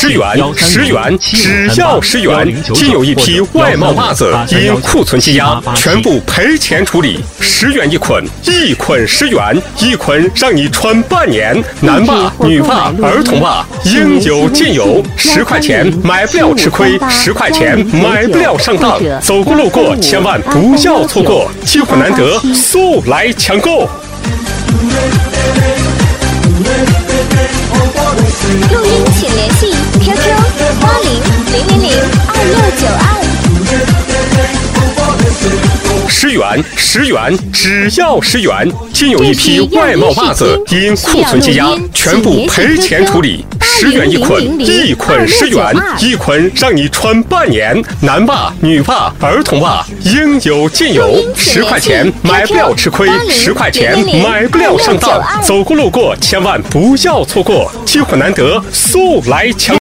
元，只要10元。仅有一批外贸袜子因库存积压，全部赔钱处理，10元一捆，一捆10元，一捆让你穿半年。男袜、女袜、儿童袜应有尽有，10块钱买不了吃亏，10块钱买不了上当。走过路过千万不要错过，机会难得，速来抢购！ 录音请联系 QQ 10元，只要10元。仅有一批外贸袜子因库存积压，全部赔钱处理，10元一捆，一捆10元，一捆让你穿半年。男袜、女袜、儿童袜应有尽有，10块钱买不了吃亏，10块钱买不了上当。走过路过千万不要错过，机会难得，速来抢！